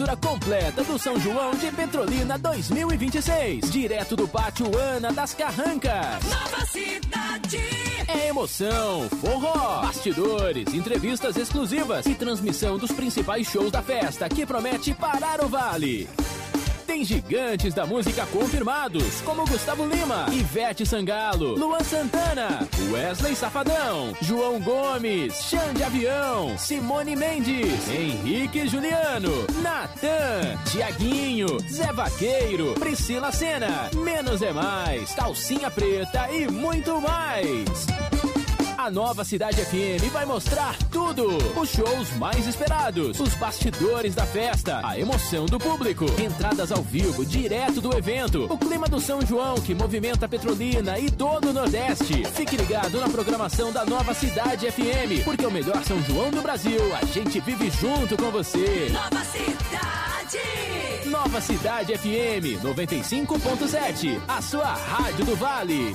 cobertura completa do São João de Petrolina 2026. Direto do Pátio Ana das Carrancas. Nova Cidade. É emoção, forró, bastidores, entrevistas exclusivas e transmissão dos principais shows da festa que promete parar o vale. Tem gigantes da música confirmados, como Gustavo Lima, Ivete Sangalo, Luan Santana, Wesley Safadão, João Gomes, Xande Avião, Simone Mendes, Henrique Juliano, Natan, Tiaguinho, Zé Vaqueiro, Priscila Sena, Menos é Mais, Calcinha Preta e muito mais. A Nova Cidade FM vai mostrar tudo. Os shows mais esperados, os bastidores da festa, a emoção do público, entradas ao vivo direto do evento, o clima do São João que movimenta Petrolina e todo o Nordeste. Fique ligado na programação da Nova Cidade FM, porque o melhor São João do Brasil a gente vive junto com você. Nova Cidade. Nova Cidade FM 95.7, a sua rádio do Vale.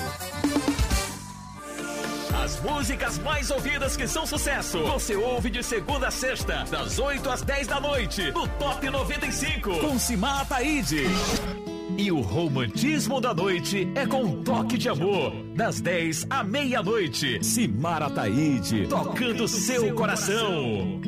As músicas mais ouvidas que são sucesso, você ouve de segunda a sexta, das 8 às 10 da noite, no Top 95, com Simara Ataíde. E o romantismo da noite é com um toque de amor, das 10 à meia-noite. Simara Ataíde, tocando seu coração.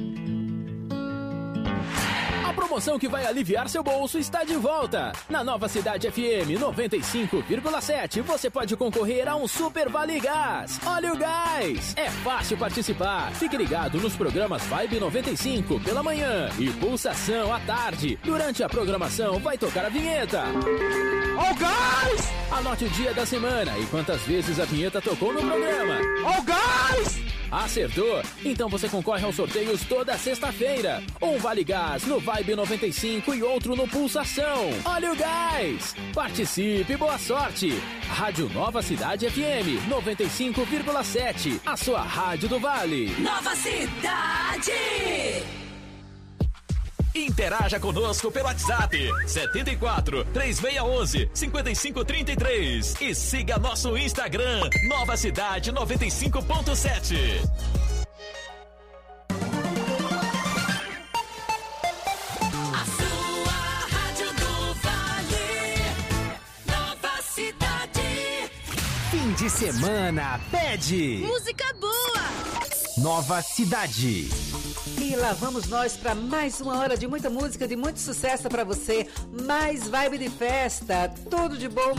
A promoção que vai aliviar seu bolso está de volta. Na Nova Cidade FM 95,7 você pode concorrer a um Super Vale Gás. Olha o gás! É fácil participar. Fique ligado nos programas Vibe 95 pela manhã e Pulsação à tarde. Durante a programação vai tocar a vinheta. Ó o gás! Anote o dia da semana e quantas vezes a vinheta tocou no programa. Ó o gás! Acertou? Então você concorre aos sorteios toda sexta-feira. Um Vale Gás no Vibe 95 e outro no Pulsação. Olha o gás! Participe, boa sorte! Rádio Nova Cidade FM 95,7. A sua rádio do Vale. Nova Cidade. Interaja conosco pelo WhatsApp 74 3611 5533 e siga nosso Instagram Nova Cidade 95.7. A sua rádio do Vale. Nova Cidade. Fim de semana pede Música boa. Nova Cidade. E lá vamos nós para mais uma hora de muita música, de muito sucesso para você. Mais vibe de festa, tudo de bom.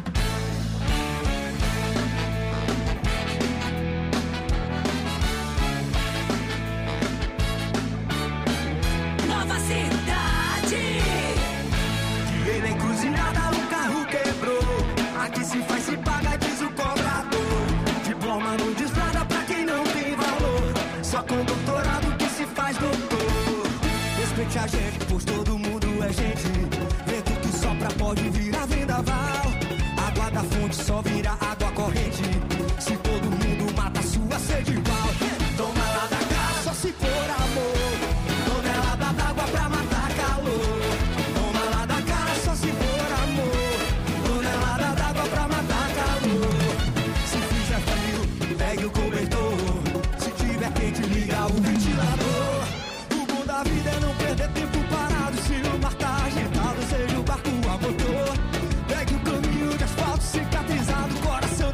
Nova Cidade. Dinheiro na encruzilhada, o carro quebrou. Aqui se faz, se paga, diz o cobrador. Diploma não diz nada pra quem não tem valor. Só com doutorado que se faz doutor. Respeite a gente, pois todo mundo é gente. Vento que sopra pode virar vendaval. Água da fonte só vira água corrente. Se todo mundo mata sua sede igual. Toma lá da cá, só se for amor. Tonelada d'água pra matar calor. Toma lá da cá, só se for amor. Tonelada d'água pra matar calor. Se fizer frio, pegue o cobertor. Se tiver quente, liga o ventilador. O bom da vida é não perder tempo parado. Se o mar tá agitado, seja o barco a motor. Pegue o caminho de asfalto cicatrizado. Coração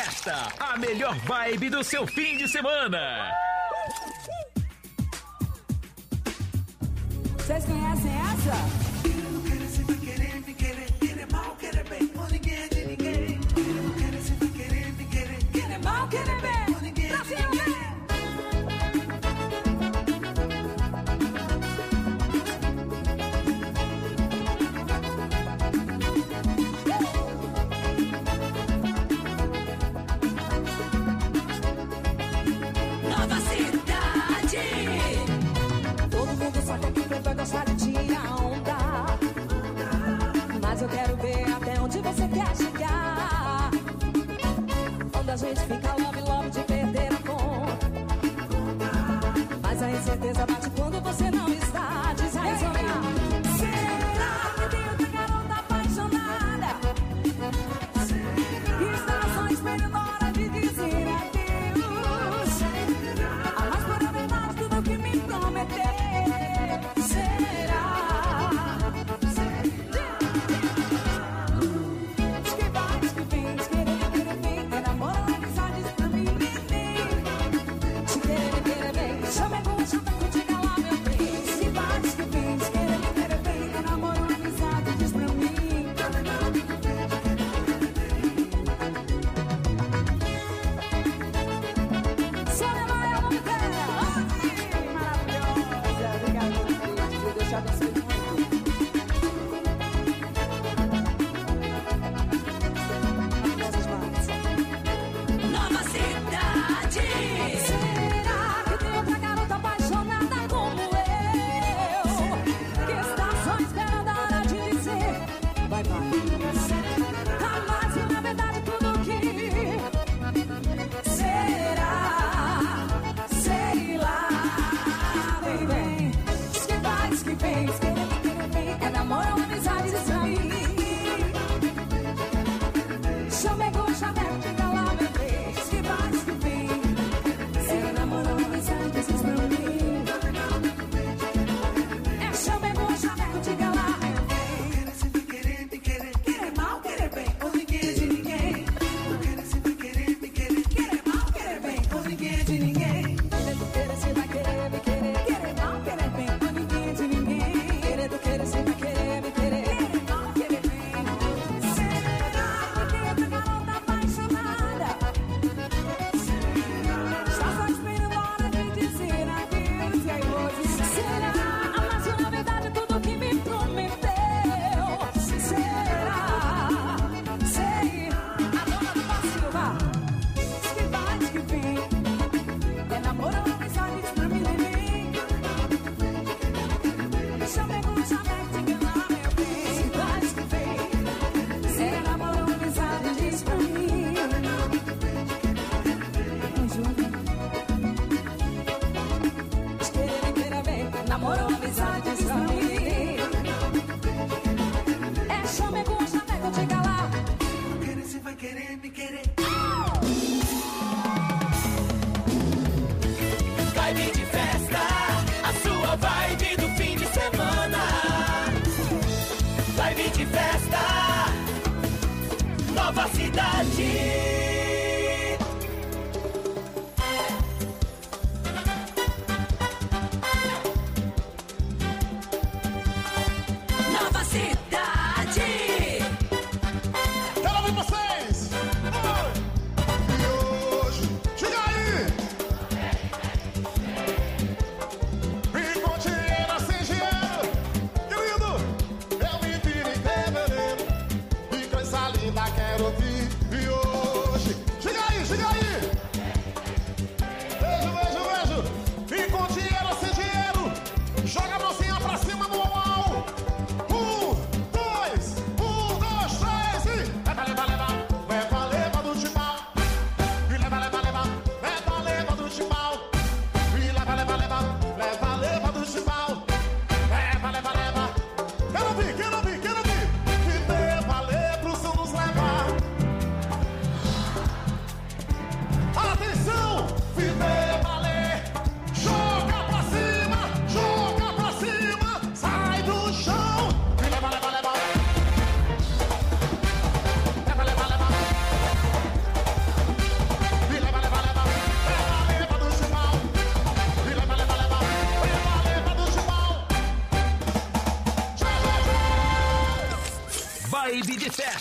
Festa, a melhor vibe do seu fim de semana. Vocês conhecem essa? Nova cidade. Todo mundo sabe que quem vai gostar de tirar onda, mas eu quero ver até onde você quer chegar. Onde a gente fica love de perder a conta, mas a incerteza bate quando você não está. Diz aí, Zona. Será que tem outra garota apaixonada? Que está só esperando a hora de dizer adeus. A mais pura verdade, tudo que me prometeu. Será? Diz que vai, diz que vem, diz querer vem. É namoro, amizade, diz pra mim, vem. Diz querer vem. Chama com, diga lá, meu bem. Diz que vai, diz que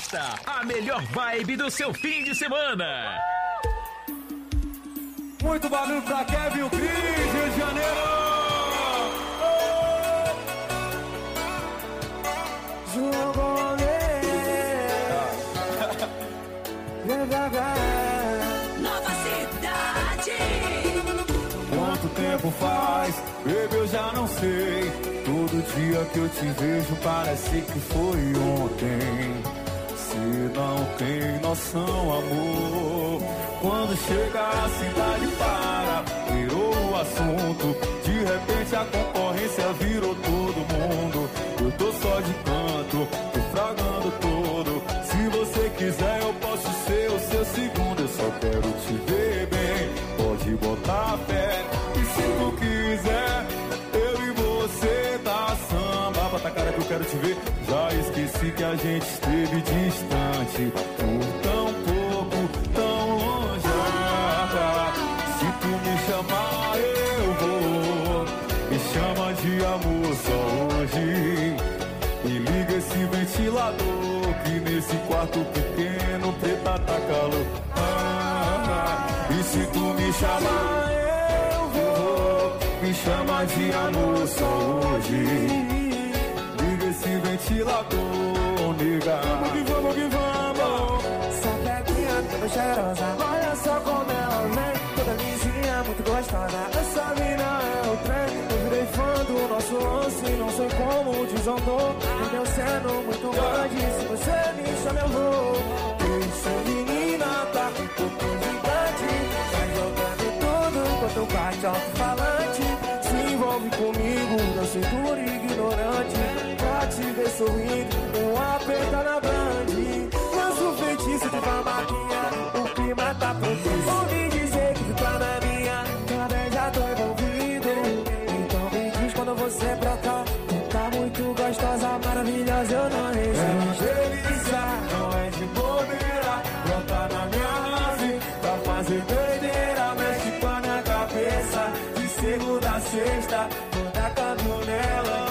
Festa, a melhor vibe do seu fim de semana. Muito barulho pra Kevin, o Cris, Rio de Janeiro. João Nova Cidade. Quanto tempo faz, baby, eu já não sei. Todo dia que eu te vejo parece que foi ontem. Se não tem noção, amor, quando chega a cidade para, virou o assunto. De repente a concorrência virou todo mundo. Eu tô só de canto, tô fragando todo. Se você quiser eu posso ser o seu segundo. Eu só quero te ver bem, pode botar fé. E se tu quiser, eu e você dá samba. Bota a cara que eu quero te ver. Já esqueci que a gente esteve distante por tão pouco, tão longe. Se tu me chamar eu vou. Me chama de amor só hoje. E liga esse ventilador que nesse quarto pequeno preta tá calor. E se tu me chamar eu vou. Me chama de amor só hoje. Esse ventilador, nega. Vamos que vamos, que vamos. Sapequinha toda cheirosa. Olha só como ela vem. Toda lisinha, muito gostosa. Essa mina é o trem. Eu virei fã do nosso lance. Não sei como desandou. Entendeu sendo muito grande. Se você me chama eu vou. Essa menina tá com tudo gigante. Vai jogando tudo enquanto bate alto-falante. Se envolve comigo, não sei duro ignorante. Te ver sorrindo, aperta na band. Lança o feitiço de barbaquinha, o clima tá propício. Ouvi dizer que tu tá na minha, também já tô envolvido. Então me diz quando você brotar. Tu tá muito gostosa, maravilhosa, eu não resisto. É delícia, não é de bobeira. Brota na minha nave, pra fazer doideira. Mexe com a minha cabeça, de segunda a sexta. Tô tacando nela.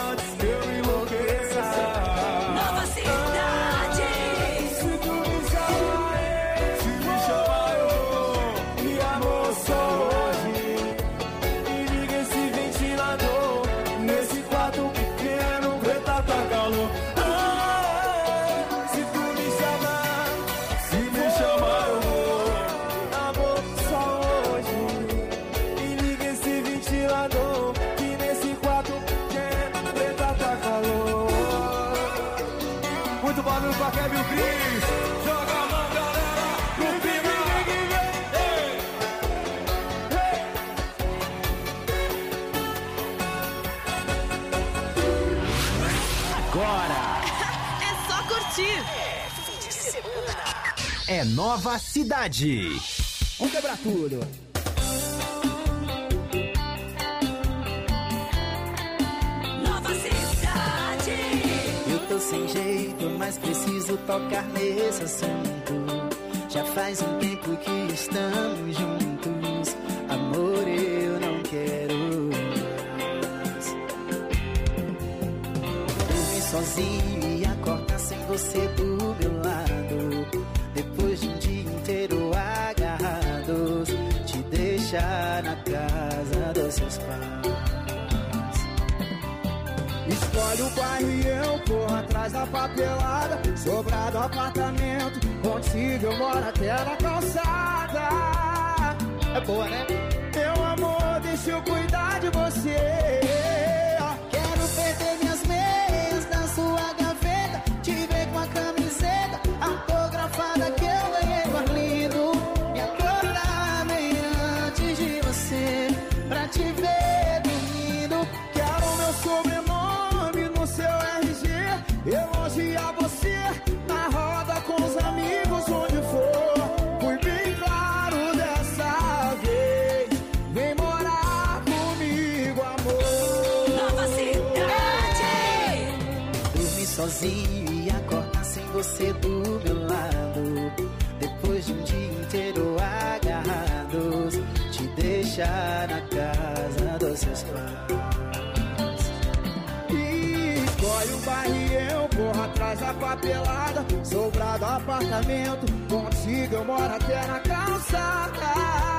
Kevin Cris, joga a mão, galera, no clima. Agora É só curtir. fim de semana é Nova Cidade. Vamos quebrar tudo. Nova Cidade. Eu tô sem jeito, mas preciso tocar nesse assunto. Já faz um tempo que estamos juntos. Amor, eu não quero mais dormir sozinho e acordar sem você do meu lado. Depois de um dia inteiro agarrados, te deixar na casa dos seus pais. Escolhe o bairro e eu corro atrás da papelada. Sobrado apartamento, contigo eu moro até na calçada. É boa, né? Meu amor, deixa eu cuidar de você. Quero perder minhas meias na sua gaveta. Te ver com a camiseta autografada que eu ganhei no Arlindo. Me acordar bem antes de você, pra te ver dormindo. Quero meu sobrenome no seu RG, elogiar você na roda com os amigos, onde for. Fui bem claro dessa vez, vem morar comigo, amor. Nova Cidade. Dormir sozinho e acordar sem você do meu lado. Depois de um dia inteiro agarrados, te deixar na casa dos seus pais. Escolhe um bairro e eu corro atrás da papelada, sobrado apartamento, contigo eu moro até na calçada.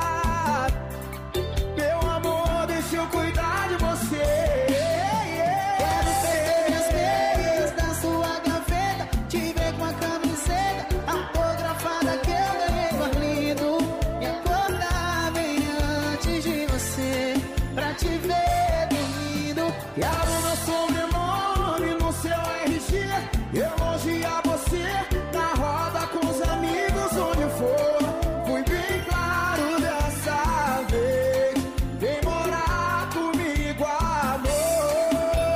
Meu amor, deixa eu cuidar de você. Quero ter as meias da sua gaveta, te ver com a camiseta autografada que eu ganhei por lindo. Me acordar bem antes de você, pra te ver dormindo. Quero meu sobrenome no seu RG, elogiar você na roda com os amigos onde for. Fui bem claro dessa vez, vem morar comigo, amor.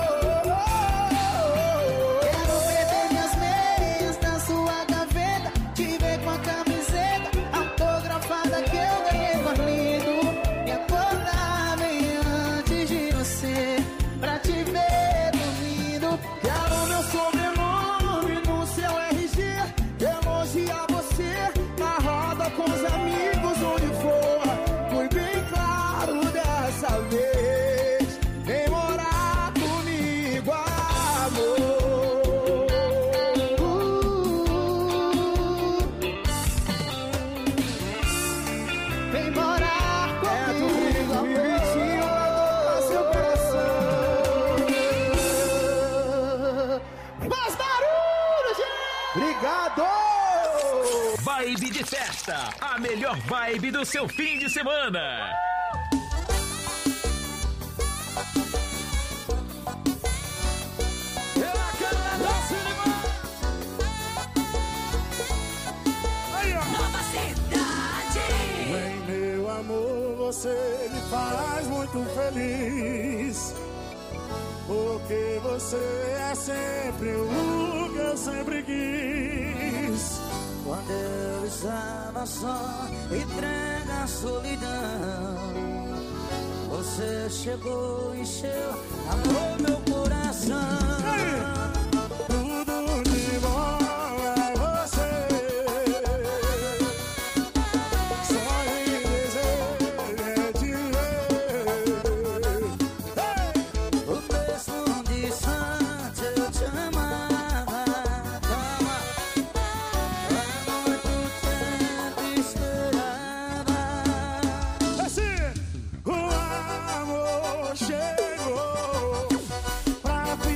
Quero ver minhas meias na sua gaveta, te ver com a camiseta autografada que eu ganhei por lindo. Me acordar bem antes de você, pra te ver dormindo. Quero meu sobrenome no seu RG, elogiar você na roda com os amigos onde for. Fui bem claro dessa vez, vem morar comigo, amor. Vem morar comigo, amor. Bonitinho pra tocar seu coração. Mais barulho, gente! Obrigado! Vibe de festa, a melhor vibe do seu fim de semana. Nova Cidade. Vem, meu amor, você me faz muito feliz, porque você é sempre o que eu sempre quis. Quando eu estava só, entrega a solidão, você chegou e encheu, amor, meu coração. Tudo de bom é você, só em desejo é te ver. O mesmo distante eu te amava, calma, há muito tempo esperava. Assim, o amor chegou pra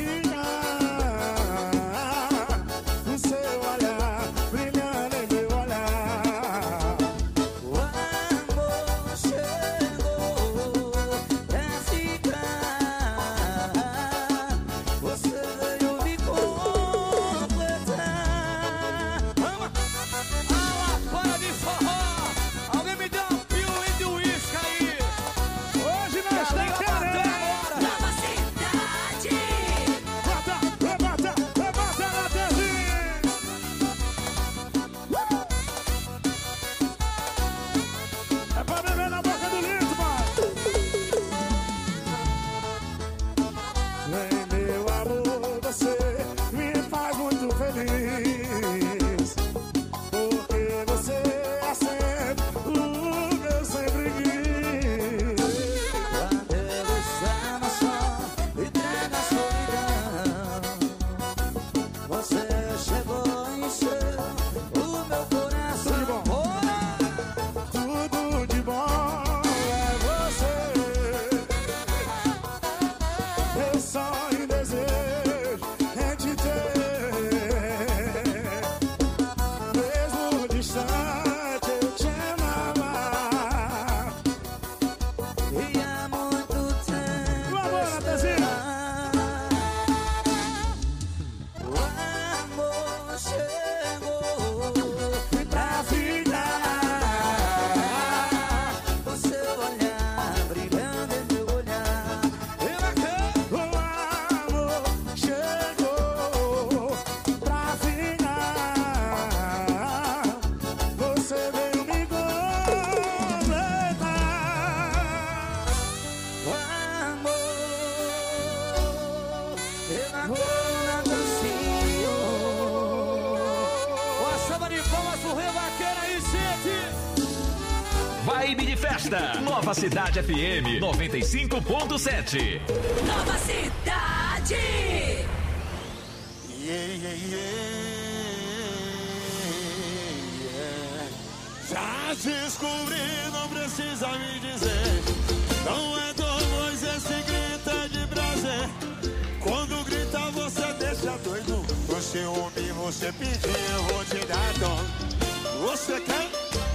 ficar, no seu olhar, brilhando em meu olhar. O amor chegou pra ficar, você veio me completar. Ala, para de forró! Alguém me dá um pio e de uísque aí! Hoje nós estamos querendo. Nova Cidade. Levanta na telinha. É pra beber na boca do litro, mano. Vem, meu amor, você me faz muito feliz, porque você é sempre o que eu sempre quis. Quando eu estava só, entrega a solidão, você chegou e encheu o meu coração. Tudo de bom é você, meu sonho e desejo é te ter. Mesmo distante eu te amava. E há muito tempo Vamos, Natezinha. o amor chegou pra ficar. O seu olhar brilhando em meu olhar. O amor chegou pra ficar, você veio me completar. O amor, eu na cona do Senhor. Uma salva de palmas pro Rio Vaqueiro aí, gente! Vibe de festa, Nova Cidade FM 95.7. Nova Cidade. Já descobri, não precisa me dizer. Não é dor, pois esse grita de prazer. Quando grita você deixa doido. O ciúme você pediu, eu vou te dar dom. Você quer?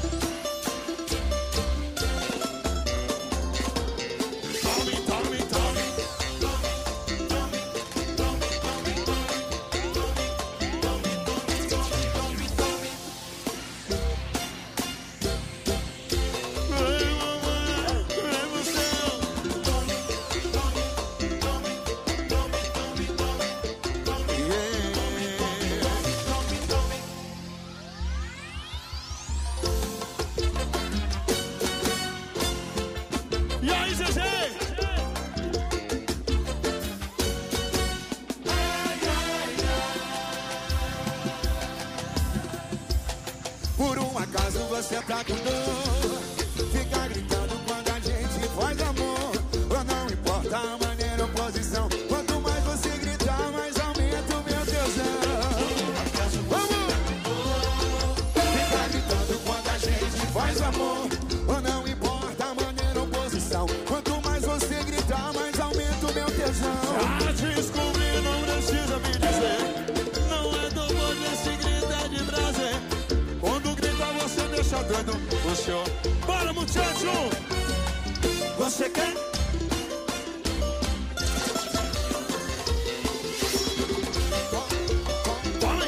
Você tá com dor, fica gritando quando a gente faz amor. Ou não importa a maneira ou posição, quanto mais você gritar, mais aumenta o meu tesão. Vamos! Fica gritando quando a gente faz amor. Ou não importa a maneira ou posição, quanto mais você gritar, mais aumenta o meu tesão. Já descobri, não precisa me dizer. Não é dor, esse grito é de prazer. Quando grita você deixa doido o senhor. Bora, muchacho! Você quer? Tome!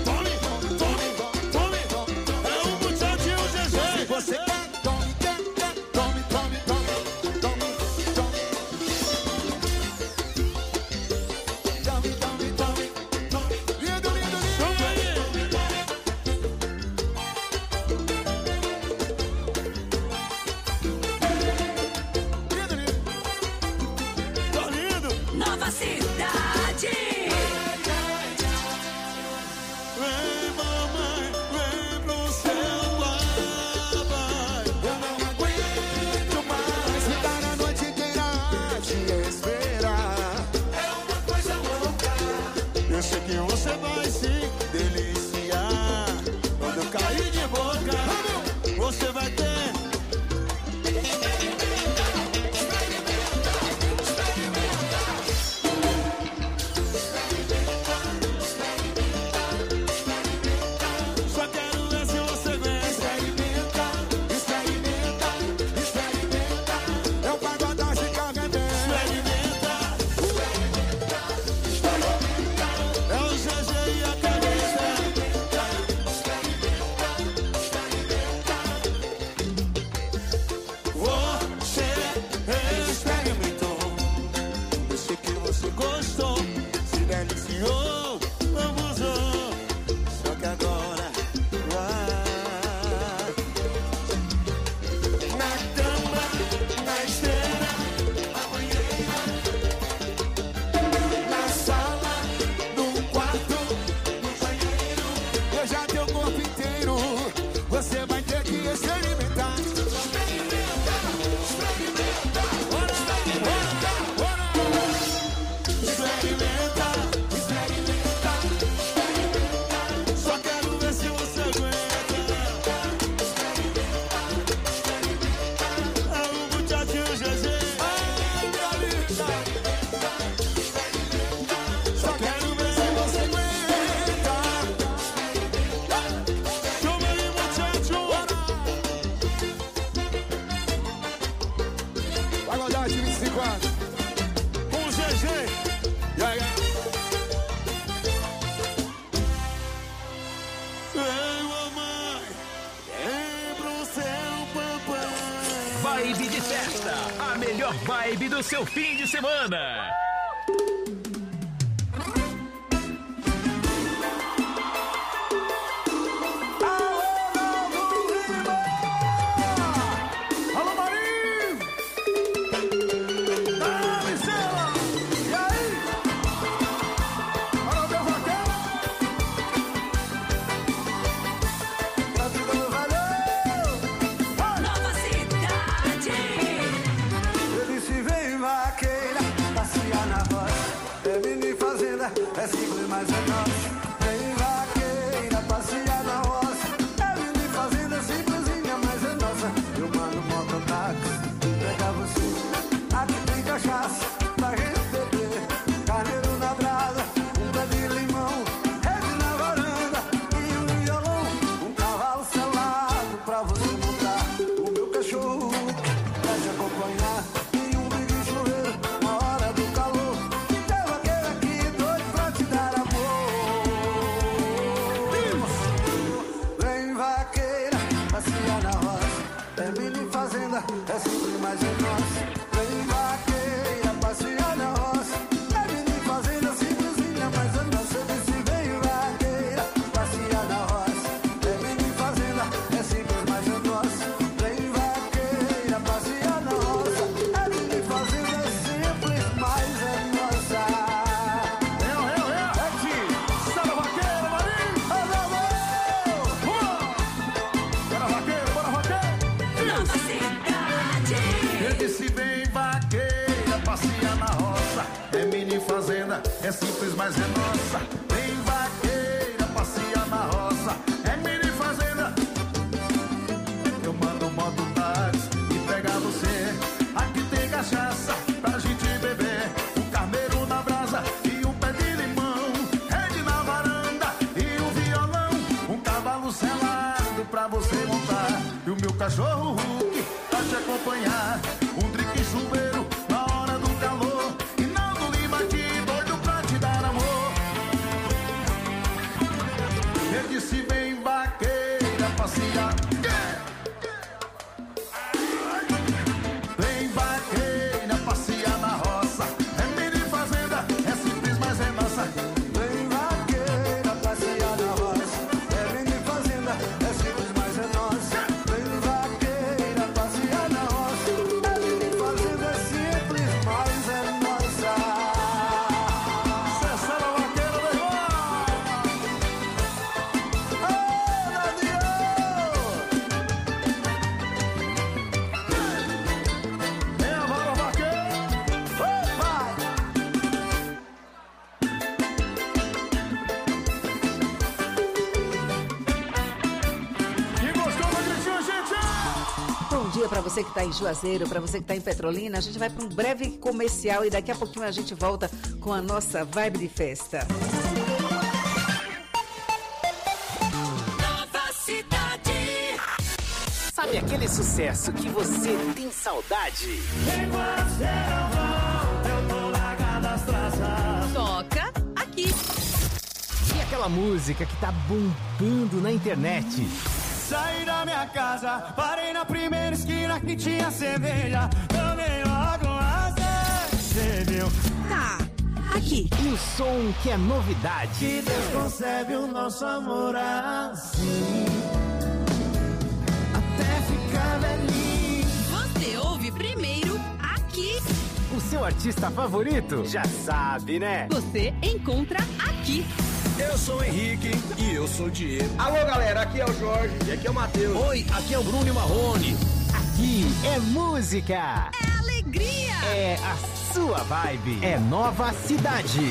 É o muchacho e o GG. Se você quer, tome. Vibe de festa, a melhor vibe do seu fim de semana. Passear é simples, mas é nossa. Vem vaqueira, passear na roça. É mini fazenda simplesinha, mas é nossa. Eu disse vem vaqueira, passear na roça. É mini fazenda, é simples, mas é nossa. Vem vaqueira, passear na roça. É mini fazenda, é simples, mas é nossa. Bora vaqueiro, Marinho! Bora vaqueiro, bora vaqueiro! Nova cidade. Eu disse bem vaqueira, passear na roça. É mini fazenda, é simples, mas é nossa. Bem vaqueira, passear na roça. É mini fazenda. Eu mando moto táxi e pegar você. Aqui tem cachaça pra gente beber. Um carneiro na brasa e um pé de limão. Rede na varanda e um violão. Um cavalo selado pra você montar. E o meu cachorro Hulk pra te acompanhar. Um drink chuveiro na hora do calor. E Naldo Lima aqui doido pra te dar amor. Eu disse vem vaqueira passear. Vem vaqueira passear na roça. É mini fazenda, é simples, mas é nossa. Vem vaqueira passear na roça. É mini fazenda, é simples, mas é nossa. Vem vaqueira passear na roça. É mini fazenda, é simples, mas é nossa. Cessar a vaqueira, meu irmão. Ô, Daniel! É a vara vaqueira. Vai! E gostou do gritinho, gente? Bom dia para você que está em Juazeiro, para você que está em Petrolina. A gente vai para um breve comercial e daqui a pouquinho a gente volta com a nossa vibe de festa. Nova cidade. Sabe aquele sucesso que você tem saudade? Toca aqui. E aquela música que tá bombando na internet? Saí da minha casa, parei na primeira esquina que tinha cerveja. Tomei logo uma cerveja. Tá, aqui. E o som que é novidade? Que Deus concebe o nosso amor assim, até ficar velhinho. Você ouve primeiro aqui. O seu artista favorito? Já sabe, né? Você encontra aqui. Eu sou o Henrique e eu sou o Diego. Alô, galera, aqui é o Jorge e aqui é o Matheus. Oi, aqui é o Bruno e Marrone. Aqui é música. É alegria. É a sua vibe. É Nova Cidade.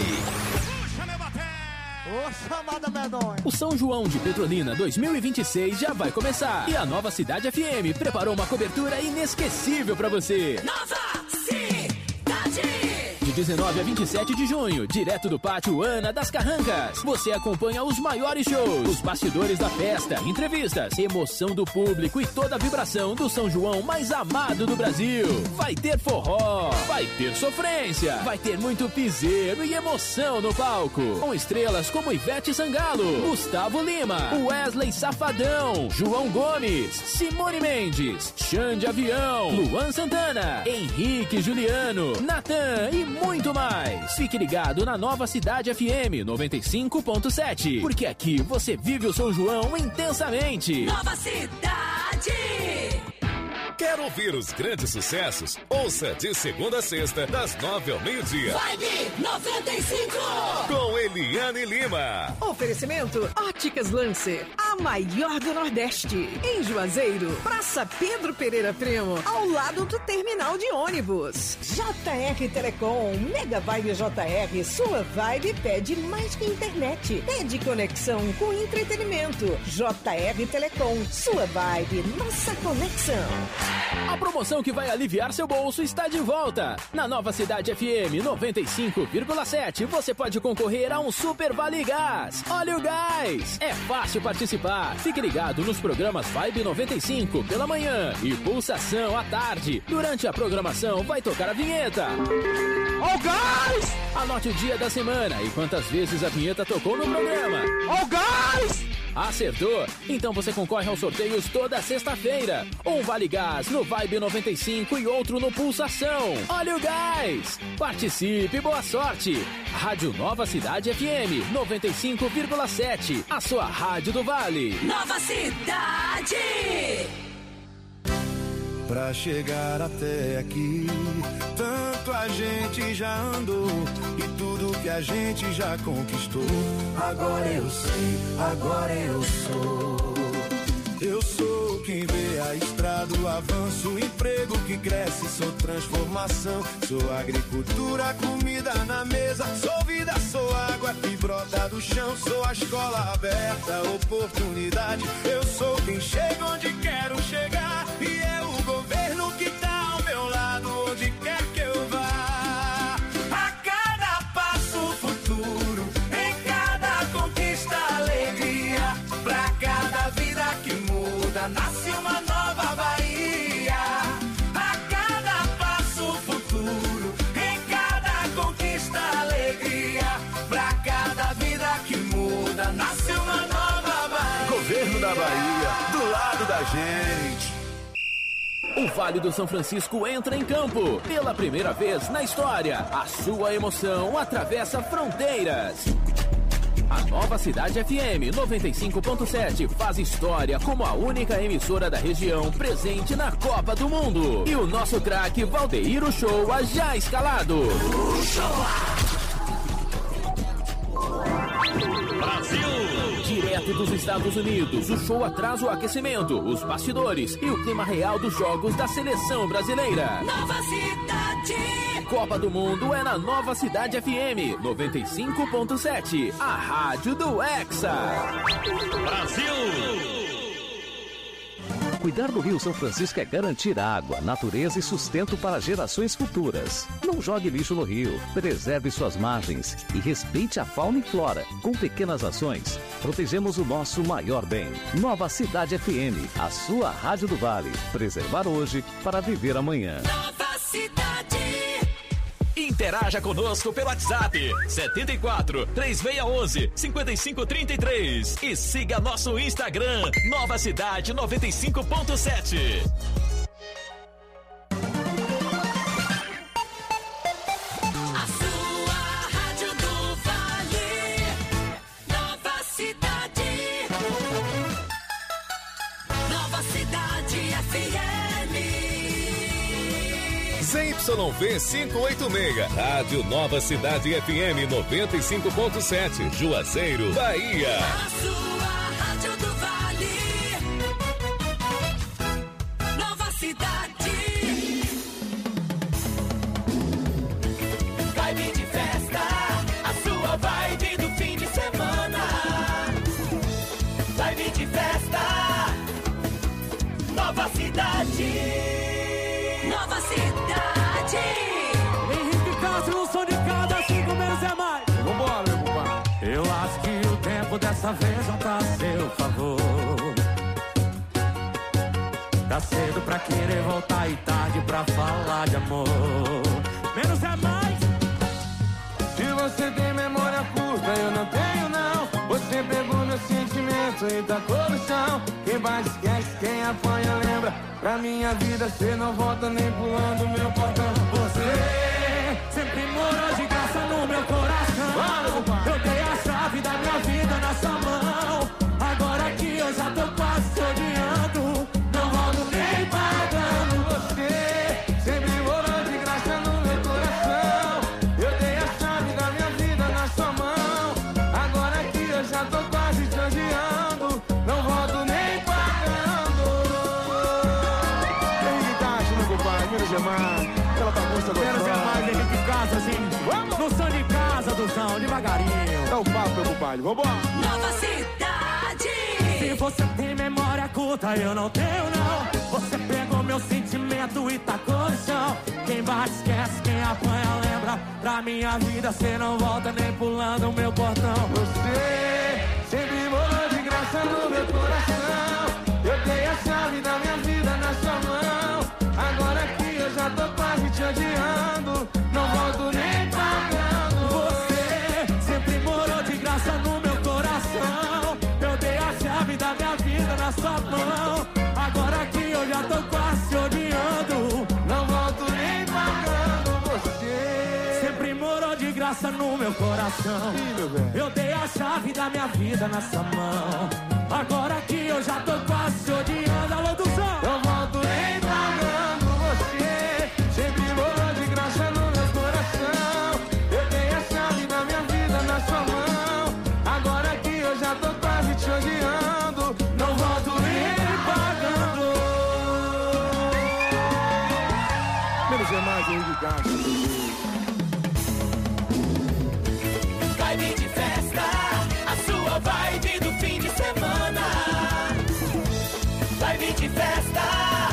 Ô, chamada medonha. O São João de Petrolina 2026 já vai começar. E a Nova Cidade FM preparou uma cobertura inesquecível pra você. Nova cidade. De 19 a 27 de junho, direto do Pátio Ana das Carrancas. Você acompanha os maiores shows, os bastidores da festa, entrevistas, emoção do público e toda a vibração do São João mais amado do Brasil. Vai ter forró, vai ter sofrência, vai ter muito piseiro e emoção no palco. Com estrelas como Ivete Sangalo, Gustavo Lima, Wesley Safadão, João Gomes, Simone Mendes, Xande Avião, Luan Santana, Henrique Juliano, Natan e muito mais. Fique ligado na Nova Cidade FM 95.7, porque aqui você vive o São João intensamente. Nova cidade. Quer ouvir os grandes sucessos? Ouça de segunda a sexta, das 9 ao meio-dia. Vibe 95. Com Eliane Lima. Oferecimento Óticas Lancer, a maior do Nordeste. Em Juazeiro, Praça Pedro Pereira Primo, ao lado do terminal de ônibus. JR Telecom, Mega Vibe JR, sua vibe pede mais que internet. Pede conexão com entretenimento. JR Telecom, sua vibe, nossa conexão. A promoção que vai aliviar seu bolso está de volta. Na Nova Cidade FM 95,7 você pode concorrer a um Super Vale Gás. Olha o gás! É fácil participar. Fique ligado nos programas Vibe 95 pela manhã e Pulsação à tarde. Durante a programação vai tocar a vinheta. Ó o gás! Anote o dia da semana e quantas vezes a vinheta tocou no programa. Ó o gás! Acertou? Então você concorre aos sorteios toda sexta-feira. Um Vale Gás no Vibe 95 e outro no Pulsação. Olha o gás! Participe, boa sorte! Rádio Nova Cidade FM 95,7. A sua rádio do Vale. Nova Cidade! Pra chegar até aqui, tanto a gente já andou e tudo que a gente já conquistou. Agora eu sei, agora eu sou. Eu sou quem vê a estrada, o avanço, o emprego que cresce, sou transformação. Sou agricultura, comida na mesa, sou vida, sou água que brota do chão. Sou a escola aberta, oportunidade. Eu sou quem chega onde quero chegar e é o governo que tá ao meu lado, onde quer que eu vá. A cada passo futuro, em cada conquista alegria, pra cada vida que muda, nasce uma nova Bahia. A cada passo futuro, em cada conquista alegria, pra cada vida que muda, nasce uma nova Bahia. Governo da Bahia, do lado da gente. O Vale do São Francisco entra em campo. Pela primeira vez na história, a sua emoção atravessa fronteiras. A Nova Cidade FM 95.7 faz história como a única emissora da região presente na Copa do Mundo. E o nosso craque Valdeir Uchoa já escalado. Brasil! Direto dos Estados Unidos, o show traz o aquecimento, os bastidores e o clima real dos jogos da seleção brasileira. Nova Cidade! Copa do Mundo é na Nova Cidade FM 95.7, a rádio do Hexa. Brasil! Cuidar do Rio São Francisco é garantir água, natureza e sustento para gerações futuras. Não jogue lixo no rio, preserve suas margens e respeite a fauna e flora. Com pequenas ações, protegemos o nosso maior bem. Nova Cidade FM, a sua rádio do Vale. Preservar hoje para viver amanhã. Nova Cidade! Interaja conosco pelo WhatsApp 74 3611 5533 e siga nosso Instagram Nova Cidade 95.7. A sua rádio do Vale, Nova Cidade, Nova Cidade FM. ZYV 586, Rádio Nova Cidade FM 95.7, Juazeiro, Bahia. A sua rádio do Vale, Nova Cidade. Vibe de festa, a sua vibe do fim de semana. Vibe de festa, Nova Cidade. Nova Cidade. Henrique Castro, no som de cada 5 menos é mais. Vambora, meu compadre. Eu acho que o tempo dessa vez não tá a seu favor. Tá cedo pra querer voltar e tarde pra falar de amor. Menos é mais. Se você tem memória curta, eu não tenho não. Você pegou meu sentimento e tacou no chão. Quem bate esquece, quem apanha lembra. Pra minha vida cê não volta nem pulando meu portão. Você sempre morou de graça no meu coração. Eu dei a chave da minha vida na sua mão. Agora que eu já tô quase te odiando, não volto nem pagando. Você sempre morou de graça no meu coração. Eu dei a chave da minha vida na sua mão. Agora que eu já tô quase te odiando, não volto nem pagando. Henrique Castro, meu compadre, menos é mais. Aquela bagunça gostosa. Menos é mais, Henrique Castro, assim. Vamos no som de casa, Duzão, devagarinho. É o papo, meu compadre, vambora. Nova Cidade. Se você tem memória curta, eu não tenho não. Você pegou meu sentimento e tacou no chão. Quem bate esquece, quem apanha lembra. Pra minha vida cê não volta nem pulando o meu portão. Você sempre morou de graça no meu coração. Eu dei a chave da minha vida na sua mão. Agora que eu já tô quase te odiando, não volto nem pagando. Você sempre morou de graça no meu coração. Eu dei a chave graça no meu coração. Eu dei a chave da minha vida nessa mão. Agora que eu já tô quase te odiando. Alô do som. Eu volto embargando você. Sempre morou de graça no meu coração. Eu dei a chave da minha vida na sua mão. Agora que eu já tô quase te odiando. Não volto embargando. Menos é mais um de gasto. Vibe de festa, a sua vibe do fim de semana. Vibe de festa,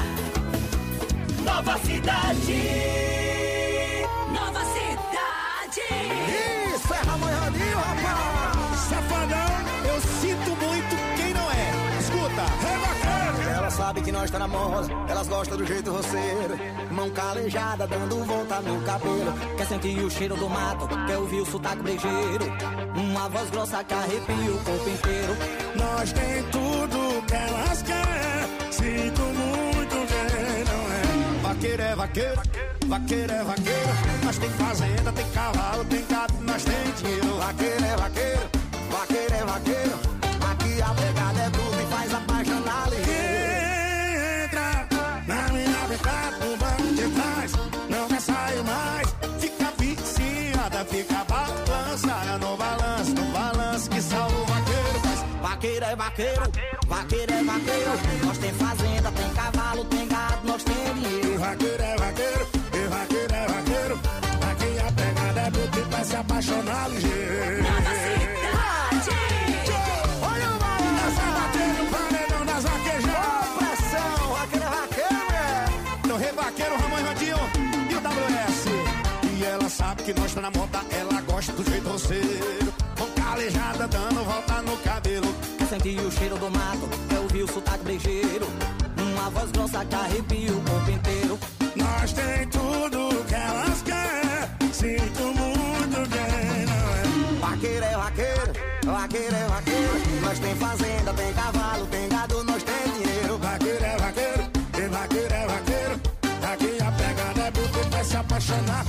Nova Cidade. Nova Cidade. Isso é Ramon e Rodinho, rapaz. Safadão, eu sinto muito quem não é. Escuta, rebaqueiro. Ela sabe que nós tá na moda, elas gostam do jeito roceiro. Mão calejada, dando volta no cabelo. Quer sentir o cheiro do mato, quer ouvir o sotaque brejeiro. Uma voz grossa que arrepia o corpo inteiro. Nós tem tudo que elas querem. Sinto muito quem não é. Vaqueiro é vaqueiro, vaqueiro é vaqueiro. Nós tem fazenda, tem cavalo, tem gado, nós tem dinheiro. Vaqueiro é vaqueiro, vaqueiro é vaqueiro. Aqui a pegada é tudo e faz apaixonar ligeiro. Entra na minha pecado, no banco de trás. Não quer sair mais, fica viciada, fica balançada no balanço que salva o vaqueiro faz. Vaqueiro é vaqueiro, vaqueiro é vaqueiro. Nós tem fazenda, tem cavalo, tem gado, nós tem dinheiro. Vaqueiro é vaqueiro, e vaqueiro é vaqueiro. Aqui a pegada é bruta e vai se apaixonar ligeiro. Nova Cidade. Olha o balanço, vaqueiro, paredão das vaquejadas. Pressão, vaqueiro é vaqueiro, é. No revaqueiro, Ramon e Rodinho e o WS. E ela sabe que nós tá na moda, ela gosta do jeito roceiro. Com calejada dando volta no cabelo. Quer sentir o cheiro do mato, quer ouvir o sotaque brejeiro. Uma voz grossa que arrepia o corpo inteiro. Nós tem tudo que elas querem. Sinto muito quem não é. Vaqueiro é vaqueiro, vaqueiro é vaqueiro. Nós tem fazenda, tem cavalo, tem gado, nós tem dinheiro. Vaqueiro é vaqueiro, e vaqueiro é vaqueiro. Aqui a pegada é bruta e vai se apaixonar.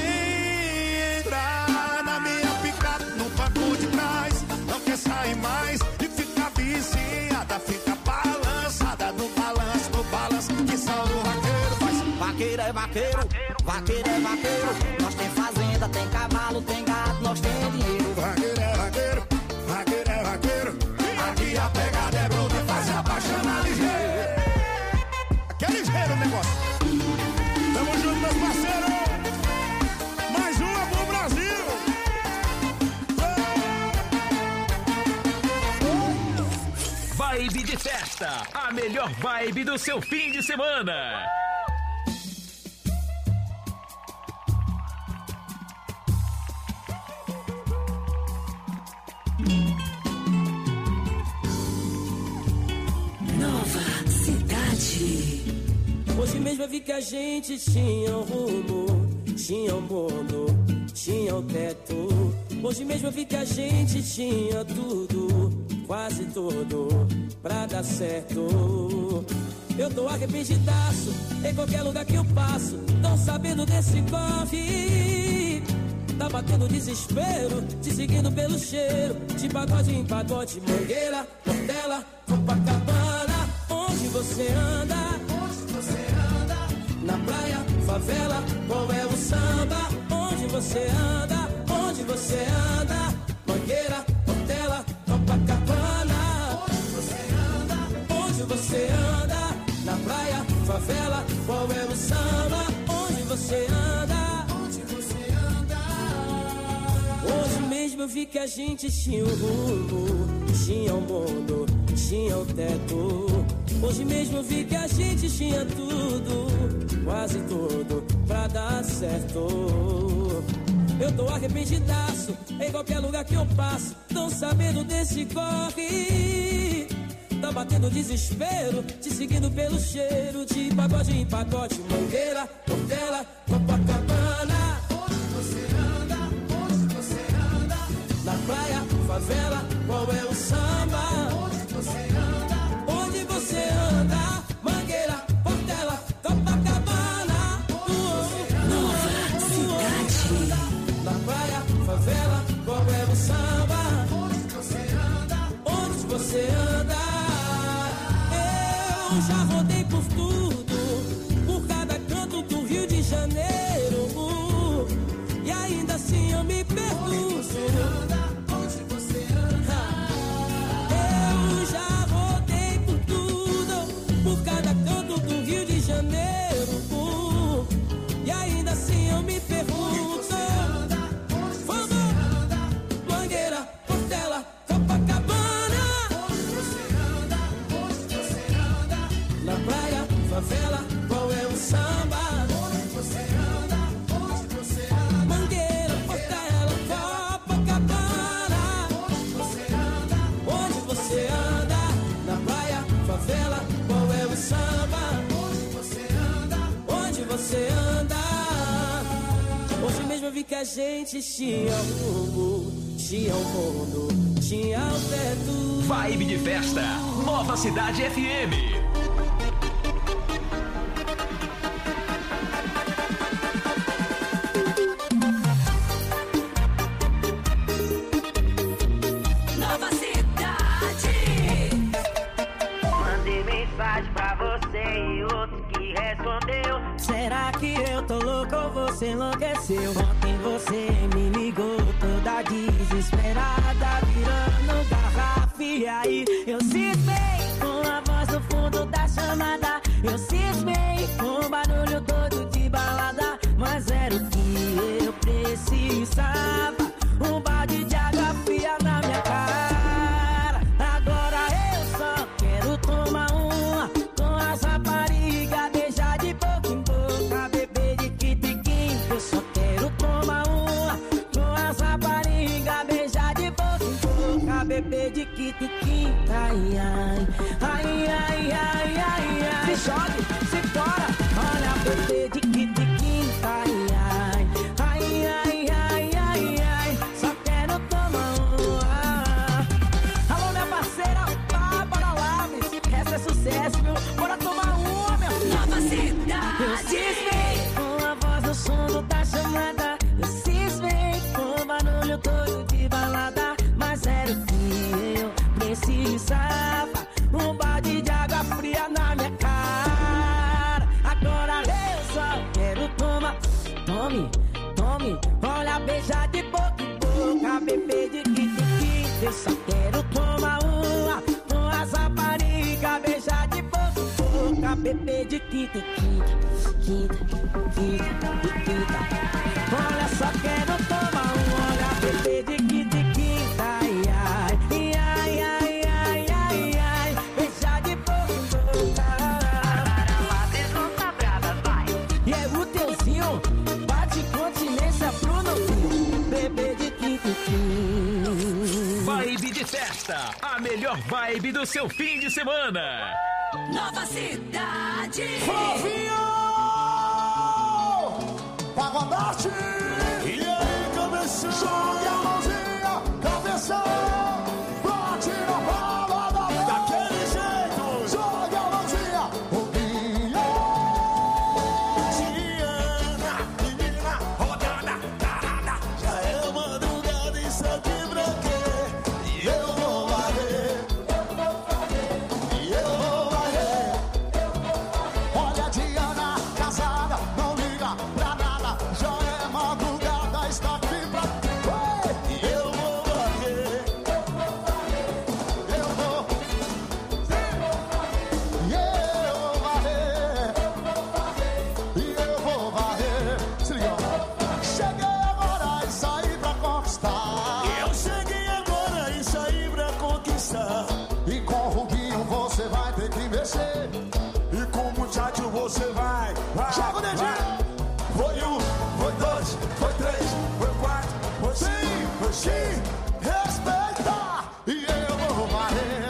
Entra na minha picada, no banco de trás. Não quer sair mais e fica viciada, fica balançada no balanço que só o vaqueiro faz. Vaqueiro é vaqueiro, vaqueiro é vaqueiro. Nós tem fazenda, tem cavalo, tem gado, nós tem dinheiro. Vaqueiro é vaqueiro, vaqueiro é vaqueiro. Aqui a pegada é bruta e faz se apaixonar ligeiro. Aqui é ligeiro o negócio. Tamo junto, meus parceiros. Mais uma pro Brasil. Vibe de festa, a melhor vibe do seu fim de semana. Nova Cidade. Hoje mesmo eu vi que a gente tinha um rumo, tinha um mundo, tinha um teto. Hoje mesmo eu vi que a gente tinha tudo, quase tudo, pra dar certo. Eu tô arrependidaço, em qualquer lugar que eu passo, tão sabendo desse corre. Tá batendo desespero, te seguindo pelo cheiro, de pagode em pagode, Mangueira, Portela, Copacabana. Onde você anda? Onde você anda? Na praia, favela, qual é o samba? Onde você anda? Onde você anda? Mangueira, Portela, Copacabana. Onde você anda? Onde você anda? Na praia, favela, qual é o samba? Onde você anda? Onde você anda? Hoje mesmo eu vi que a gente tinha um rumo, tinha um mundo, tinha um teto. Hoje mesmo eu vi que a gente tinha tudo, quase tudo, pra dar certo. Eu tô arrependidaço, em qualquer lugar que eu passo, tão sabendo desse corre. Tá batendo desespero, te seguindo pelo cheiro, de pagode em pagode, Mangueira, Portela, Copacabana. Onde você anda? Onde você anda? Na praia, favela, qual é o samba? Onde você anda? Onde você anda? Mangueira, Portela, Copacabana. Nova Cidade. Na praia, Janeiro. E ainda assim eu me pergunto, onde você anda? Eu já rodei por tudo, por cada canto do Rio de Janeiro. E ainda assim eu me pergunto, vamos, Mangueira, Portela, Copacabana. Onde você anda? Na praia, favela, qual é o samba? Onde você anda? Mangueira, Portela, Copacabana. Onde você anda? Na praia, favela, qual é o samba? Onde você anda? Hoje mesmo eu vi que a gente tinha rumo, tinha o mundo, tinha o teto. Vibe de festa, Nova Cidade FM. Será que eu tô louco ou você enlouqueceu? Ontem você me ligou toda desesperada, virando garrafa. E aí eu cismei com a voz no fundo da chamada. Eu cismei com o barulho todo de balada. Mas era o que eu precisava, um balde de água fria na minha cara. Agora eu só quero tomar uma com as raparigas, beijar de boca em boca, beber de quitiquim. Eu só quero tomar uma com as raparigas, beijar de boca em boca, beber de quitiquim. Ai, ai, ai, ai, ai, ai, ai. Se jogue, se fora, olha, beber de quitiquim. Ai, ai, ai, ai, ai, ai, ai. Só quero tomar uma. Alô, minha parceira, bora lá, essa é sucesso, viu? Bora tomar uma, minha filha. Nova Cidade. Eu cismei com a voz no fundo da chamada. Eu cismei com o barulho todo de balada. Mas era o que eu precisava, um balde de água fria na minha cara. Agora eu só quero tomar. Tome, tome, olha, beijar de boca em boca, beber de quitiquim. Eu só quero tomar uma com as raparigas, beijar de boca em boca, beber de quitiquim. Olha, só quero tomar uma, olha, beber de quitiquim. Ai, ai, ai, ai, ai, ai, ai, beijar de boca em boca. E é o teuzinho, bate continência pro novinho, bebê de quitiquim. Vibe de festa, a melhor vibe do seu fim de semana. Nova Cidade. Flavinho! Pagodarte! E aí, cabeção? Jogue a mãozinha, cabeção! Bate na balada daquele jeito! Jogue a mãozinha, roupinha! Diana, menina, rodada, tarada. Já é madrugada, isso aqui pra quê? E eu vou varrer, e eu vou varrer. Olha a Diana, casada, não liga pra nada. Já é madrugada, está aqui pra quê? E eu vou varrer, eu vou, e eu vou varrer, e eu vou varrer. Se liga, cheguei agora e saí pra conquistar. Eu cheguei agora e saí pra conquistar. E com o Ruguinho você vai ter que mexer. E com o muchacho você vai. Joga o dedinho. Foi um, foi dois, foi três, foi quatro, foi cinco, foi seis. Respeita. E eu vou varrer.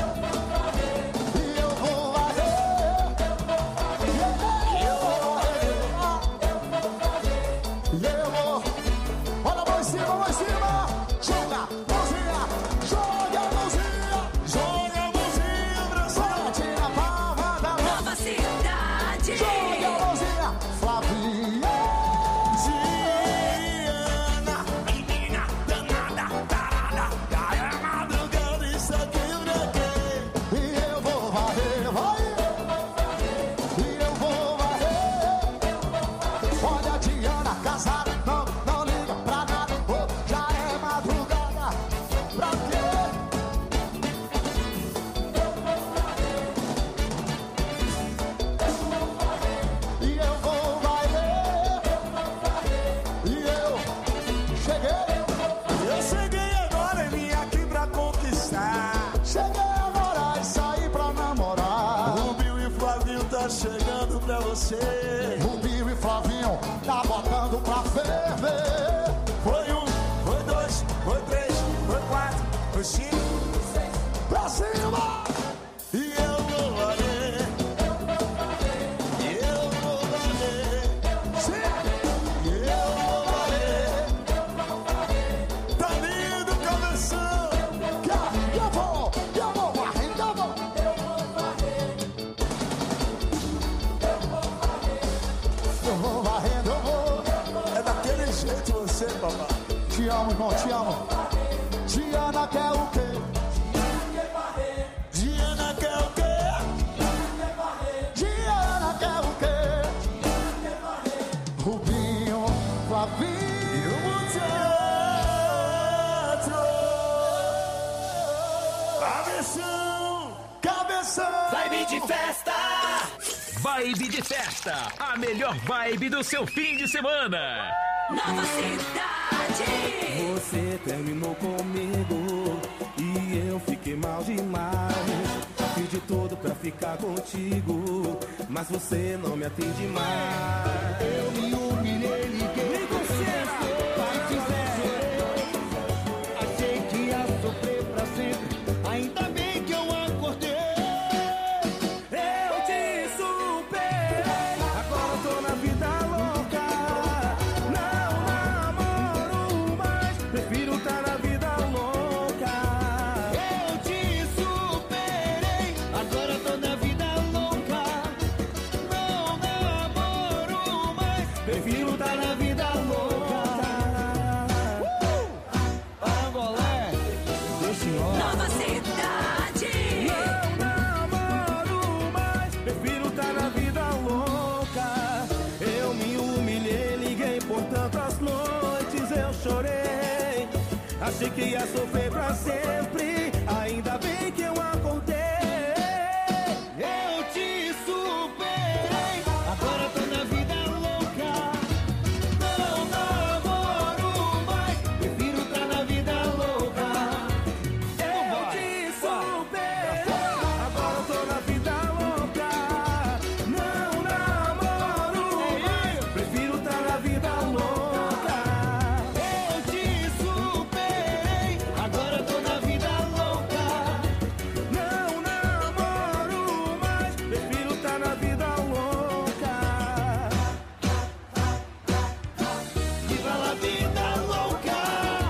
E eu vou varrer. E eu vou varrer. E eu vou. Olha a mão em cima, mão em cima. Joga a mãozinha, joga a mãozinha, joga a mãozinha pra cima. Tira a palma da mão. Nova Cidade. Joga a mãozinha, Flavinha. Diana, menina danada. você. Rubinho e Flavinho tá botando pra ferver. Foi 1, foi 2, foi 3, foi 4, foi 5, 6. Pra cima! E eu vou valer. Eu vou valer. Sim! Eu vou valer. Tá lindo, cabeção. Eu vou varrendo, eu vou. Eu vou varrendo, eu vou. É daquele jeito você, papai. Te amo, irmão, te amo. Diana quer o quê? Diana quer o quê? Diana quer o quê? Rubinho, Flavinho. E o teatro. Cabeção. Vibe de festa! Vibe de festa! A melhor vibe do seu fim de semana! Nova Cidade. Você terminou comigo e eu fiquei mal demais. Fiz de tudo pra ficar contigo, mas você não me atende mais. Eu me humilhei, liguei com você. Achei que ia sofrer pra sempre, ainda bem que eu acordei. Eu te superei, agora tô na vida louca. Não namoro mais, prefiro tá na vida louca. Eu te superei, agora tô na vida louca. Não namoro mais, prefiro tá na vida louca. Parangolé, deixa em ordem. Nova Cidade. Não namoro mais, prefiro tá na vida louca. Eu me humilhei, liguei por tantas noites, eu chorei. Achei que ia sofrer pra sempre, ainda bem que eu acordei. Eu te superei, agora tô na vida louca. Não namoro mais, prefiro tá na vida louca. Eu te superei, agora tô na vida louca. Não namoro mais, prefiro tá na vida louca. Eu te superei, agora tô na vida louca. Não namoro mais, prefiro tá na vida louca. Viva la vida louca.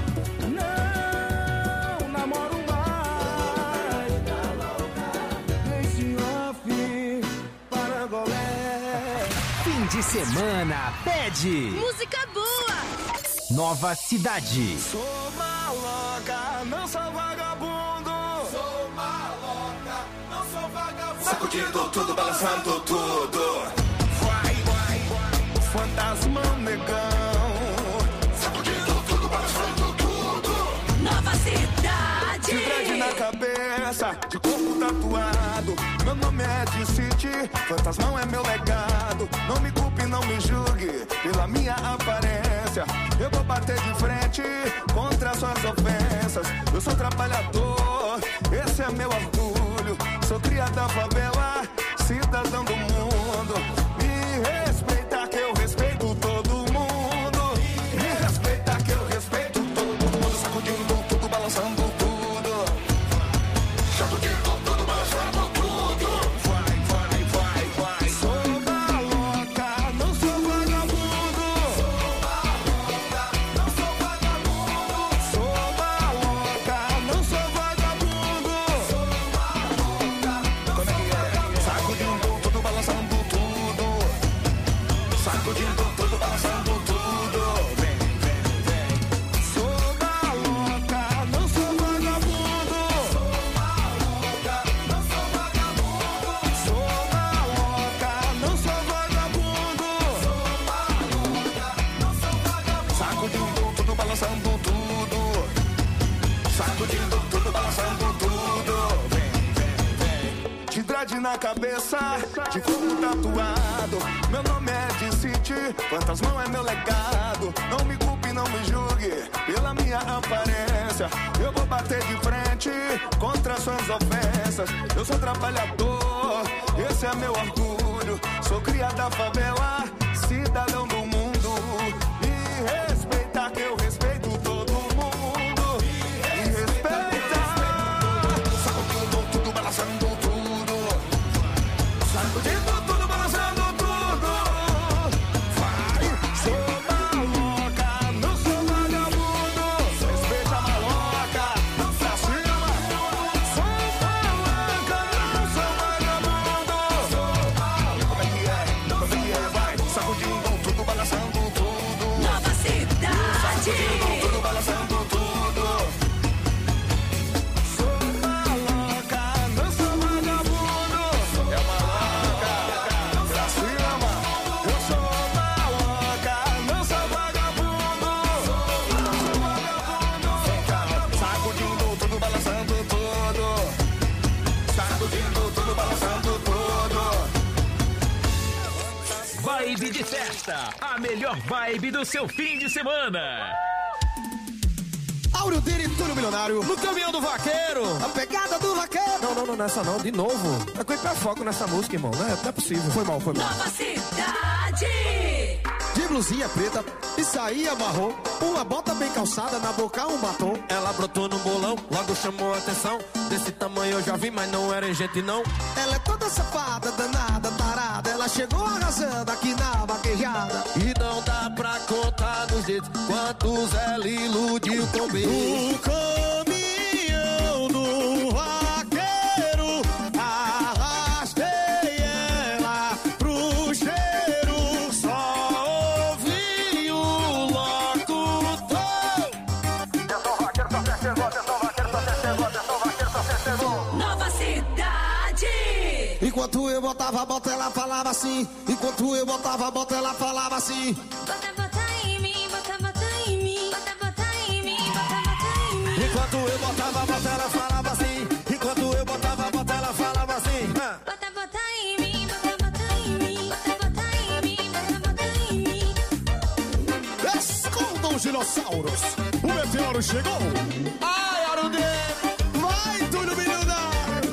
Não namoro mais. Deixe off, Parangolé. Fim de semana, pede Música boa. Nova Cidade. Sou maloca, não sou vagabundo. Sou maloca, não sou vagabundo. Sacudindo tudo, balançando tudo. Vai, fantasma negão. Sacudindo tudo, balançando tudo. Nova Cidade. De dread na cabeça, de corpo tatuado. Meu nome é de City, fantasmão é meu legado. Não me culpe, não me julgue pela minha aparência. Eu vou bater de frente contra suas ofensas. Eu sou trabalhador, esse é meu orgulho. Sou cria da favela, cidadão do mundo. Me respeita que eu respeito todo mundo. Me respeita que eu respeito todo mundo. Sacudindo tudo, balançando tudo. Sacudindo tudo, balançando tudo. Vai. Sou maloca, não sou vagabundo. Sou maloca, não sou vagabundo. Como é que é? Sacudindo tudo, balançando tudo. Sacudindo tudo, balançando tudo. Vem. Sou maloca, não sou vagabundo. Sou maloca, não sou vagabundo. Sacudindo tudo, balançando tudo. Sacudindo tudo, balançando tudo. Vem. De dread na cabeça, de corpo tatuado. Meu nome é de City, fantasmão é meu legado. Não me culpe, não me julgue pela minha aparência. Eu vou bater de frente contra suas ofensas. Eu sou trabalhador, esse é meu orgulho. orgulho. Sou cria da favela, cidadão do mundo. Me respeita que eu respeito todo mundo. Me respeita. Sacudindo tudo, balançando tudo. Sacudindo tudo, balançando tudo. Vai, sou maloca, não sou vagabundo. Respeita a maloca, não pra cima. Sou maloca, não sou vagabundo. Como é que é? Vai, sacudindo tudo, balançando tudo. Nova Cidade. Sacudindo tudo, balançando tudo. Sou maloca, não sou vagabundo. É maloca, pra cima. Eu sou maloca, não sou vagabundo. Sacudindo tudo, balançando tudo. Sacudindo tudo, balançando tudo. Vibe de festa, a melhor vibe do seu fim de semana. Áureo dele, tudo milionário. No caminhão do vaqueiro. A pegada do vaqueiro. Não, nessa não, de novo. É com hiperfoco nessa música, irmão. Não é possível. Foi mal. Nova Cidade. De blusinha preta e saía marrom. Uma bota bem calçada, na boca um batom. Ela brotou no bolão, logo chamou a atenção. Desse tamanho eu já vi, mas não era gente não. Ela é toda safada, danada, tarada. Ela chegou arrasando aqui na vaquejada. E não dá pra contar nos dedos quantos ela iludiu com beijo. O caminhão do vaqueiro, arrastei ela pro cheiro. Só ouvi o locutor. Nova Cidade. Enquanto eu botava a bota, ela falava assim. Enquanto eu botava a bota, ela falava assim. Bota em mim, bota em mim. Bota em mim, bota em mim. Enquanto eu botava a bota, ela falava assim. Enquanto eu botava a bota, ela falava assim. Bota em mim, bota em mim. Bota em mim, bota em mim. Escondam os dinossauros. O meteoro chegou. Ai, Arudê. Vai, tudo milionário.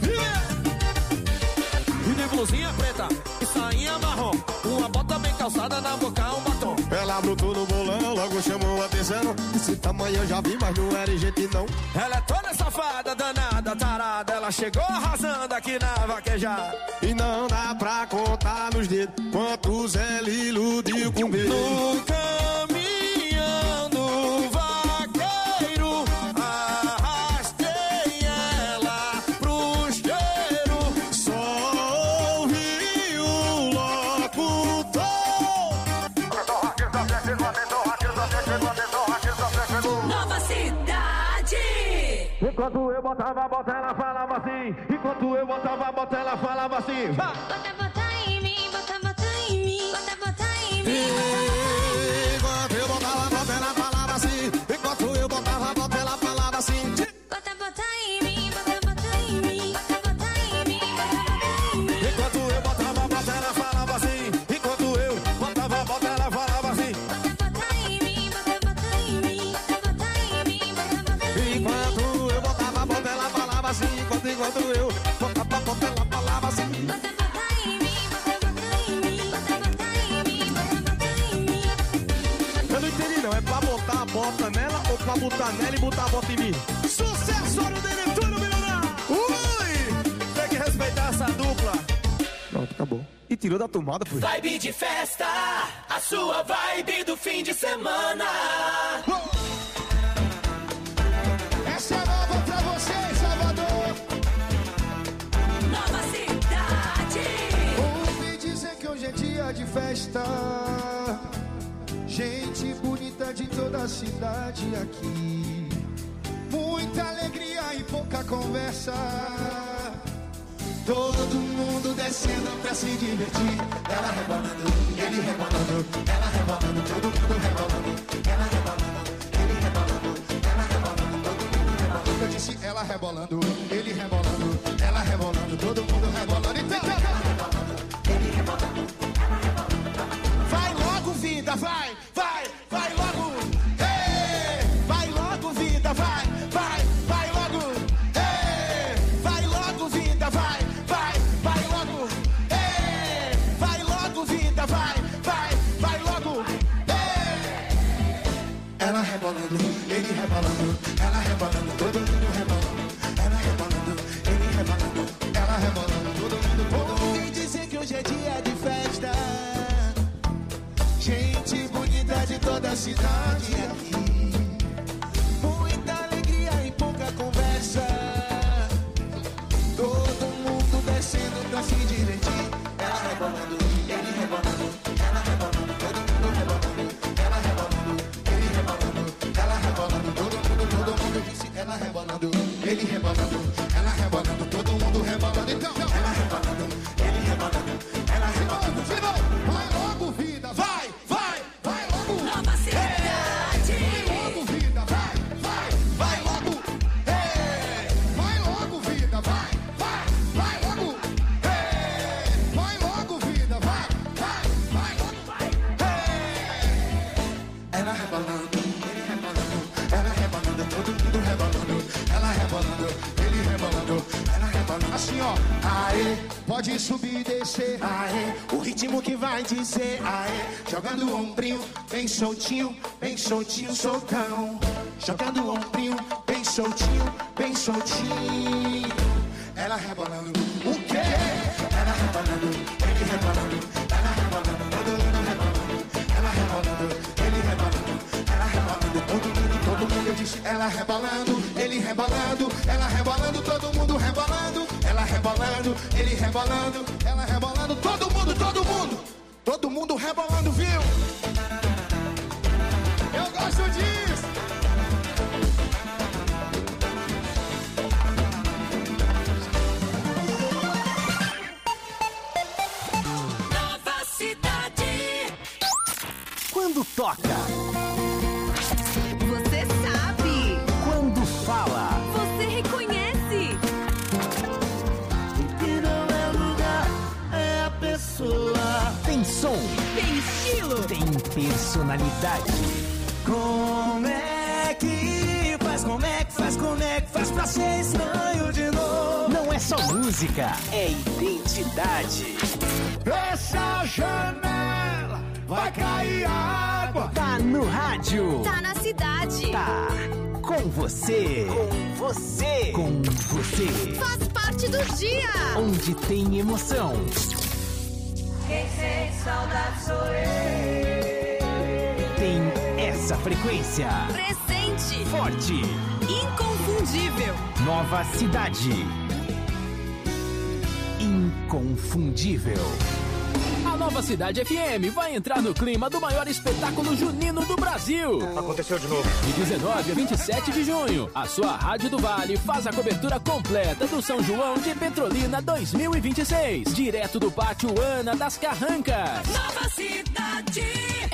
E de blusinha preta e sainha marrom. Uma bota bem calçada, na boca um batom. Ela brotou no bolão, logo chamou a atenção. Esse tamanho eu já vi, mas não era gente não. Ela é toda safada, danada, tarada. Ela chegou arrasando aqui na vaquejada. E não dá pra contar nos dedos quantos ela iludiu com beijo. No caminhão do vaqueiro, arrastei ela pro cheiro. Só ouvi o locutor. Nova Cidade. Enquanto eu botava a bota, ela falava assim. Enquanto eu botava a bota, ela falava assim. Bota em mim, bota em mim. Bota em mim. Enquanto eu botava a bota, ela falava assim. Enquanto eu botava a bota, ela falava assim. Bota em mim, bota em mim. Bota em mim, bota em mim. Enquanto eu botava a bota, ela falava assim. Enquanto eu botava a bota, ela falava assim. Bota em mim, bota em mim. Bota em mim, bota em mim. Enquanto eu botava a bota, ela falava assim. Enquanto eu botava a bota, ela falava assim. Bota em mim, bota em mim. Bota em mim, bota em mim. Eu não entendi não, é pra botar a bota nela ou pra botar nela e botar a bota em mim? Sucesso, Áureo dele, tudo milionário! Ui! Tem que respeitar essa dupla. Pronto, acabou. E tirou da tomada, pô. Vibe de festa, a sua vibe do fim de semana. Essa é nova pra você, Salvador. Nova Cidade. Ouvi dizer que hoje é dia de festa. Gente bonita de toda a cidade aqui. Muita alegria e pouca conversa. Todo mundo descendo pra se divertir. Ela rebolando, ele rebolando. Ela rebolando, todo mundo rebolando. Ela rebolando, ele rebolando. Ela rebolando, todo mundo rebolando. Eu disse ela rebolando, ele rebolando. Ela rebolando, todo mundo rebolando. Então, ela rebolando, ele rebolando. Ela rebolando. Vai logo, vida, vai logo. Ei, vai logo, vida, vai logo. Ei, vai logo, vida, vai logo. Ei, ela rebolando, ele rebolando, ela rebolando, todo mundo rebolando, ela rebolando, ele rebolando, ela rebolando, todo mundo. Ouvi dizer que hoje é dia de festa, gente bonita de toda a cidade aqui, muita alegria e pouca conversa, todo mundo descendo pra se divertir, ela rebolando, ele rebolando, ela rebolando, todo mundo rebolando, ela rebolando, ele rebolando, ela rebolando, todo mundo disse, ela rebolando, ele rebolando, ela rebolando, todo mundo rebolando, então, ela rebolando, ele rebolando, ela rebolando, vai logo vida, vai logo, Nova Cidade, vai logo vida, vai logo, vai logo vida, vai logo, vai logo vida, vai logo, ela rebolando, ele rebolando, ela rebolando, todo mundo rebolando, ela rebolando, ele rebolando, ela rebolando, assim ó, aê, pode subir e descer, aê, o ritmo que vai dizer, aê, jogando o ombrinho, bem soltinho, soltão, jogando o ombrinho, bem soltinho, ela rebolando, o quê? Ela rebolando, ele rebolando, ela rebolando, todo mundo rebolando, ela rebolando, ele rebolando, ela rebolando, todo mundo disse, ela rebolando, ele rebolando, ela rebolando, todo mundo rebolando, ela rebolando, ele rebolando, ela rebolando, todo mundo rebolando, viu? Eu gosto disso. Nova Cidade. Quando toca, Você sabe, quando fala, você reconhece. Que não é lugar, é a pessoa. tem som, Tem estilo, tem personalidade. Como é que faz? Como é que faz pra ser estranho de novo? Não é só música, é identidade. Essa janela vai cair água. Tá no rádio, tá na cidade, tá com você, com você, faz parte do dia. onde tem emoção. Quem sente saudade sou eu. Tem essa frequência Presente, forte. inconfundível. Nova Cidade. Inconfundível. A Nova Cidade FM vai entrar no clima do maior espetáculo junino do Brasil. Aconteceu de novo. De 19 a 27 de junho, a sua Rádio do Vale faz a cobertura completa do São João de Petrolina 2026. Direto do Pátio Ana das Carrancas. Nova Cidade.